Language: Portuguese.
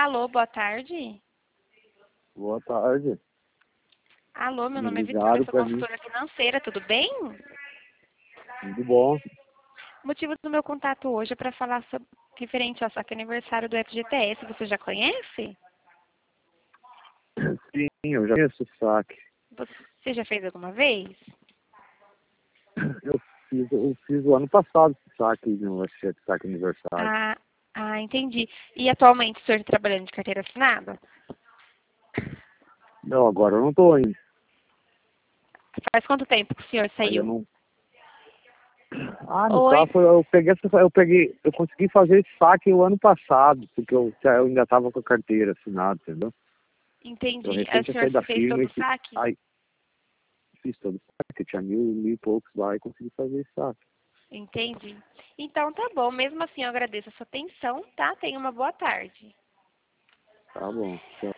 Alô, boa tarde. Boa tarde. Alô, meu Me nome é Vitória, ligaram sou pra mim. consultora financeira, tudo bem? Tudo bom? O motivo do meu contato hoje é para falar sobre, referente ao saque aniversário do FGTS. Você já conhece? Sim, eu já conheço o saque. Você já fez alguma vez? Eu fiz o ano passado esse saque no saque aniversário. Entendi. E atualmente o senhor está trabalhando de carteira assinada? Não, agora eu não tô indo. Faz quanto tempo que o senhor Aí eu saiu? não. No Oi, caso, eu consegui fazer esse saque o ano passado, porque eu ainda tava com a carteira assinada, entendeu? Eu entendi. Aí recém o tinha senhor saído da fez firma todo e o saque? aí fiz todo o saque, tinha mil e poucos lá e consegui fazer esse saque. Entendi. Então tá bom. Mesmo assim, eu agradeço a sua atenção, tá? Tenha uma boa tarde. Tá bom, tchau.